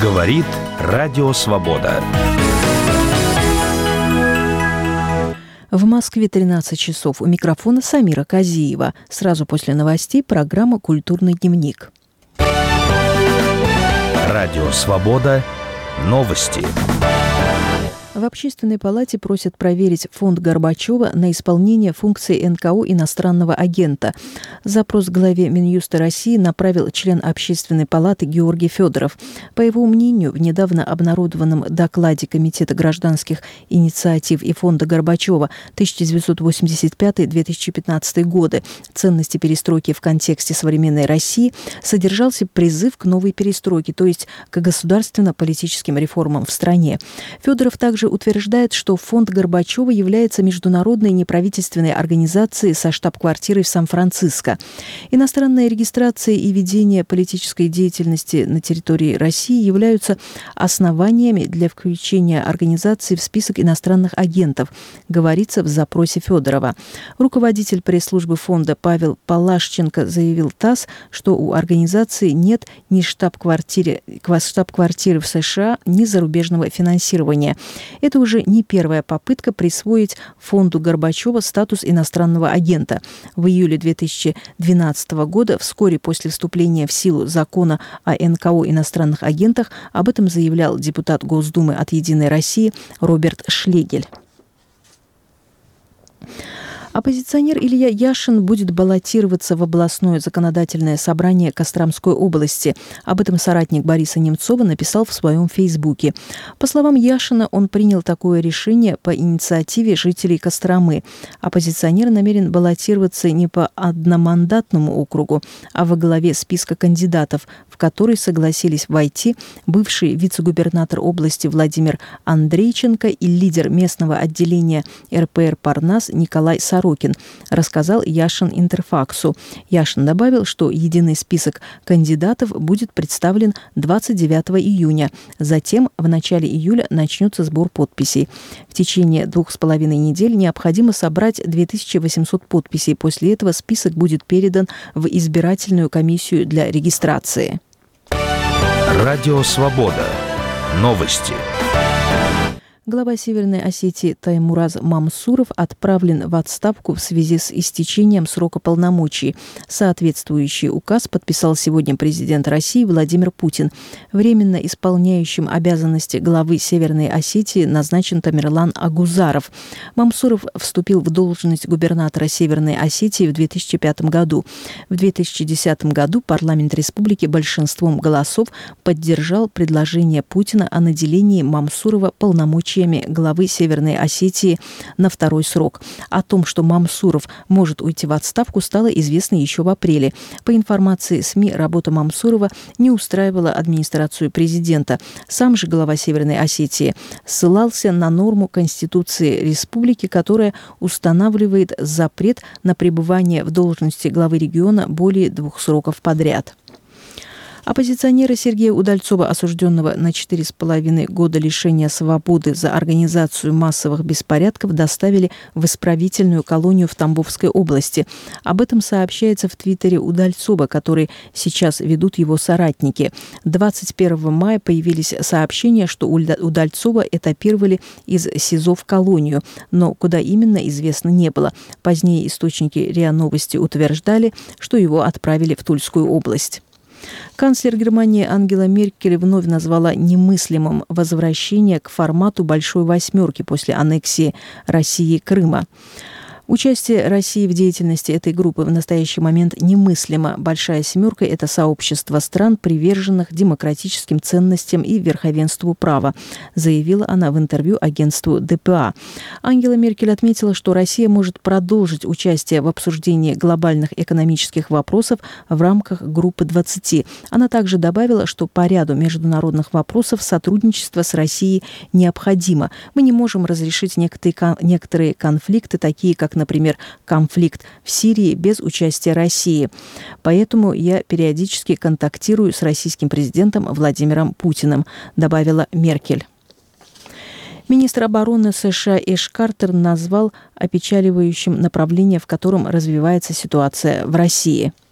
Говорит Радио Свобода. В Москве 13 часов. У микрофона Самира Казиева. Сразу после новостей программа «Культурный дневник». Радио Свобода. Новости. В Общественной палате просят проверить фонд Горбачева на исполнение функций НКО иностранного агента. Запрос главе Минюста России направил член Общественной палаты Георгий Федоров. По его мнению, в недавно обнародованном докладе Комитета гражданских инициатив и фонда Горбачева 1985-2015 годы «Ценности перестройки в контексте современной России» содержался призыв к новой перестройке, то есть к государственно-политическим реформам в стране. Федоров также утверждает, что фонд Горбачева является международной неправительственной организацией со штаб-квартирой в Сан-Франциско. Иностранная регистрация и ведение политической деятельности на территории России являются основаниями для включения организации в список иностранных агентов, говорится в запросе Федорова. Руководитель пресс-службы фонда Павел Палашченко заявил ТАСС, что у организации нет ни штаб-квартиры в США, ни зарубежного финансирования. Это уже не первая попытка присвоить фонду Горбачева статус иностранного агента. В июле 2012 года, вскоре после вступления в силу закона о НКО иностранных агентах, об этом заявлял депутат Госдумы от «Единой России» Роберт Шлегель. Оппозиционер Илья Яшин будет баллотироваться в областное законодательное собрание Костромской области. Об этом соратник Бориса Немцова написал в своем фейсбуке. По словам Яшина, он принял такое решение по инициативе жителей Костромы. Оппозиционер намерен баллотироваться не по одномандатному округу, а во главе списка кандидатов, в который согласились войти бывший вице-губернатор области Владимир Андрейченко и лидер местного отделения РПР «Парнас» Николай Сорокин, рассказал Яшин Интерфаксу. Яшин добавил, что единый список кандидатов будет представлен 29 июня. Затем в начале июля начнется сбор подписей. В течение 2,5 недель необходимо собрать 2800 подписей. После этого список будет передан в избирательную комиссию для регистрации. Радио Свобода. Новости. Глава Северной Осетии Таймураз Мамсуров отправлен в отставку в связи с истечением срока полномочий. Соответствующий указ подписал сегодня президент России Владимир Путин. Временно исполняющим обязанности главы Северной Осетии назначен Тамерлан Агузаров. Мамсуров вступил в должность губернатора Северной Осетии в 2005 году. В 2010 году парламент республики большинством голосов поддержал предложение Путина о наделении Мамсурова полномочиями главы Северной Осетии на второй срок. О том, что Мамсуров может уйти в отставку, стало известно еще в апреле. По информации СМИ, работа Мамсурова не устраивала администрацию президента. Сам же глава Северной Осетии ссылался на норму Конституции республики, которая устанавливает запрет на пребывание в должности главы региона более 2 сроков подряд. Оппозиционера Сергея Удальцова, осужденного на 4,5 года лишения свободы за организацию массовых беспорядков, доставили в исправительную колонию в Тамбовской области. Об этом сообщается в твиттере Удальцова, который сейчас ведут его соратники. 21 мая появились сообщения, что Удальцова этапировали из СИЗО в колонию, но куда именно, известно не было. Позднее источники РИА Новости утверждали, что его отправили в Тульскую область. Канцлер Германии Ангела Меркель вновь назвала немыслимым возвращение к формату «Большой восьмерки» после аннексии России Крыма. Участие России в деятельности этой группы в настоящий момент немыслимо. «Большая семерка» — это сообщество стран, приверженных демократическим ценностям и верховенству права, заявила она в интервью агентству ДПА. Ангела Меркель отметила, что Россия может продолжить участие в обсуждении глобальных экономических вопросов в рамках группы 20. Она также добавила, что по ряду международных вопросов сотрудничество с Россией необходимо. Мы не можем разрешить некоторые конфликты, такие как, например, конфликт в Сирии, без участия России. Поэтому я периодически контактирую с российским президентом Владимиром Путиным, добавила Меркель. Министр обороны США Эш Картер назвал опечаливающим направление, в котором развивается ситуация в России.